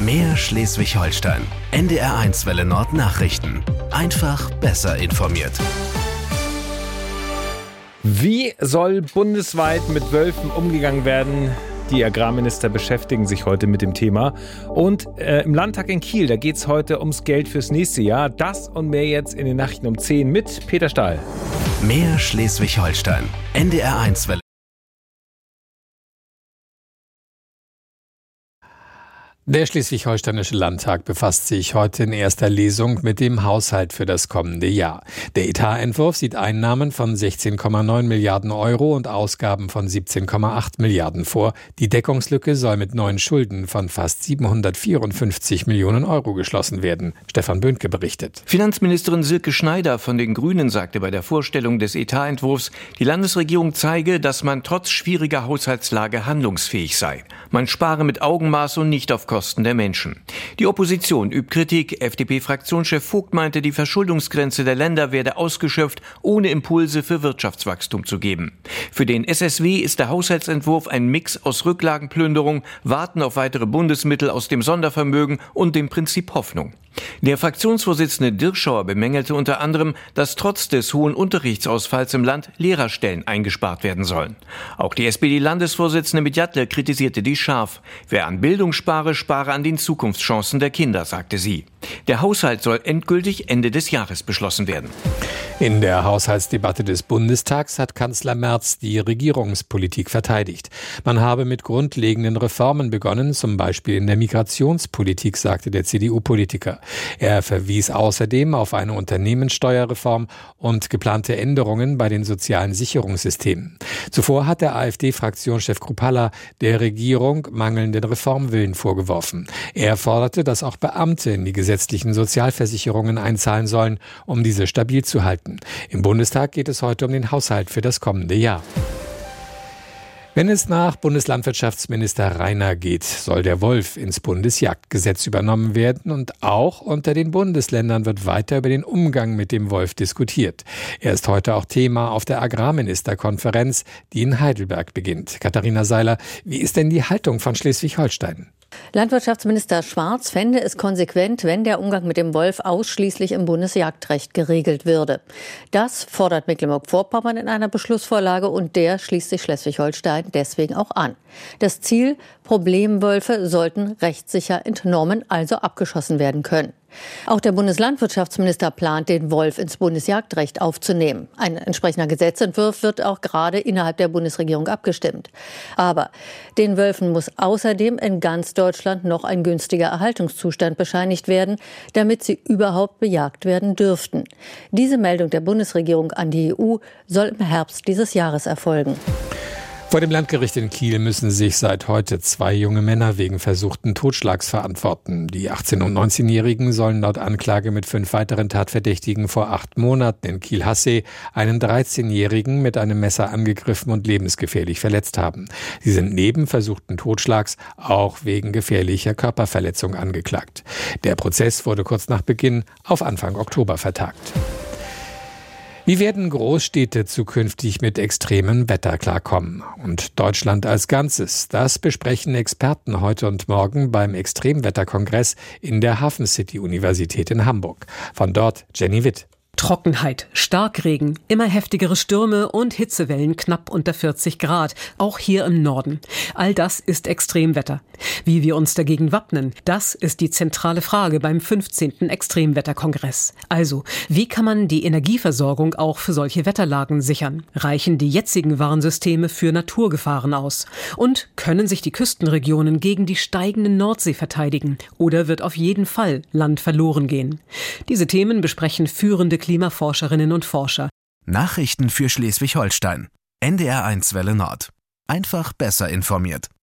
Mehr Schleswig-Holstein. NDR1 Welle Nord Nachrichten. Einfach besser informiert. Wie soll bundesweit mit Wölfen umgegangen werden? Die Agrarminister beschäftigen sich heute mit dem Thema. Und im Landtag in Kiel, da geht es heute ums Geld fürs nächste Jahr. Das und mehr jetzt in den Nachrichten um 10 mit Peter Stahl. Mehr Schleswig-Holstein. NDR1 Welle. Der Schleswig-Holsteinische Landtag befasst sich heute in erster Lesung mit dem Haushalt für das kommende Jahr. Der Etatentwurf sieht Einnahmen von 16,9 Milliarden Euro und Ausgaben von 17,8 Milliarden vor. Die Deckungslücke soll mit neuen Schulden von fast 754 Millionen Euro geschlossen werden. Stefan Böhnke berichtet. Finanzministerin Silke Schneider von den Grünen sagte bei der Vorstellung des Etatentwurfs, die Landesregierung zeige, dass man trotz schwieriger Haushaltslage handlungsfähig sei. Man spare mit Augenmaß und nicht auf Kosten der Menschen. Die Opposition übt Kritik. FDP-Fraktionschef Vogt meinte, die Verschuldungsgrenze der Länder werde ausgeschöpft, ohne Impulse für Wirtschaftswachstum zu geben. Für den SSW ist der Haushaltsentwurf ein Mix aus Rücklagenplünderung, Warten auf weitere Bundesmittel aus dem Sondervermögen und dem Prinzip Hoffnung. Der Fraktionsvorsitzende Dirschauer bemängelte unter anderem, dass trotz des hohen Unterrichtsausfalls im Land Lehrerstellen eingespart werden sollen. Auch die SPD-Landesvorsitzende Medjatle kritisierte dies scharf. Wer an Bildung spare, spare an den Zukunftschancen der Kinder, sagte sie. Der Haushalt soll endgültig Ende des Jahres beschlossen werden. In der Haushaltsdebatte des Bundestags hat Kanzler Merz die Regierungspolitik verteidigt. Man habe mit grundlegenden Reformen begonnen, zum Beispiel in der Migrationspolitik, sagte der CDU-Politiker. Er verwies außerdem auf eine Unternehmenssteuerreform und geplante Änderungen bei den sozialen Sicherungssystemen. Zuvor hat der AfD-Fraktionschef Kruppalla der Regierung mangelnden Reformwillen vorgeworfen. Er forderte, dass auch Beamte in die gesetzlichen Sozialversicherungen einzahlen sollen, um diese stabil zu halten. Im Bundestag geht es heute um den Haushalt für das kommende Jahr. Wenn es nach Bundeslandwirtschaftsminister Rainer geht, soll der Wolf ins Bundesjagdgesetz übernommen werden und auch unter den Bundesländern wird weiter über den Umgang mit dem Wolf diskutiert. Er ist heute auch Thema auf der Agrarministerkonferenz, die in Heidelberg beginnt. Katharina Seiler, wie ist denn die Haltung von Schleswig-Holstein? Landwirtschaftsminister Schwarz fände es konsequent, wenn der Umgang mit dem Wolf ausschließlich im Bundesjagdrecht geregelt würde. Das fordert Mecklenburg-Vorpommern in einer Beschlussvorlage und der schließt sich Schleswig-Holstein deswegen auch an. Das Ziel: Problemwölfe sollten rechtssicher entnommen, also abgeschossen werden können. Auch der Bundeslandwirtschaftsminister plant, den Wolf ins Bundesjagdrecht aufzunehmen. Ein entsprechender Gesetzentwurf wird auch gerade innerhalb der Bundesregierung abgestimmt. Aber den Wölfen muss außerdem in ganz Deutschland noch ein günstiger Erhaltungszustand bescheinigt werden, damit sie überhaupt bejagt werden dürften. Diese Meldung der Bundesregierung an die EU soll im Herbst dieses Jahres erfolgen. Vor dem Landgericht in Kiel müssen sich seit heute 2 junge Männer wegen versuchten Totschlags verantworten. Die 18- und 19-Jährigen sollen laut Anklage mit 5 weiteren Tatverdächtigen vor 8 Monaten in Kiel-Hassee einen 13-Jährigen mit einem Messer angegriffen und lebensgefährlich verletzt haben. Sie sind neben versuchten Totschlags auch wegen gefährlicher Körperverletzung angeklagt. Der Prozess wurde kurz nach Beginn auf Anfang Oktober vertagt. Wie werden Großstädte zukünftig mit extremem Wetter klarkommen? Und Deutschland als Ganzes? Das besprechen Experten heute und morgen beim Extremwetterkongress in der Hafen City Universität in Hamburg. Von dort Jenny Witt. Trockenheit, Starkregen, immer heftigere Stürme und Hitzewellen knapp unter 40 Grad, auch hier im Norden. All das ist Extremwetter. Wie wir uns dagegen wappnen, das ist die zentrale Frage beim 15. Extremwetterkongress. Also, wie kann man die Energieversorgung auch für solche Wetterlagen sichern? Reichen die jetzigen Warnsysteme für Naturgefahren aus? Und können sich die Küstenregionen gegen die steigende Nordsee verteidigen? Oder wird auf jeden Fall Land verloren gehen? Diese Themen besprechen führende Klimaforscherinnen und Forscher. Nachrichten für Schleswig-Holstein. NDR1 Welle Nord. Einfach besser informiert.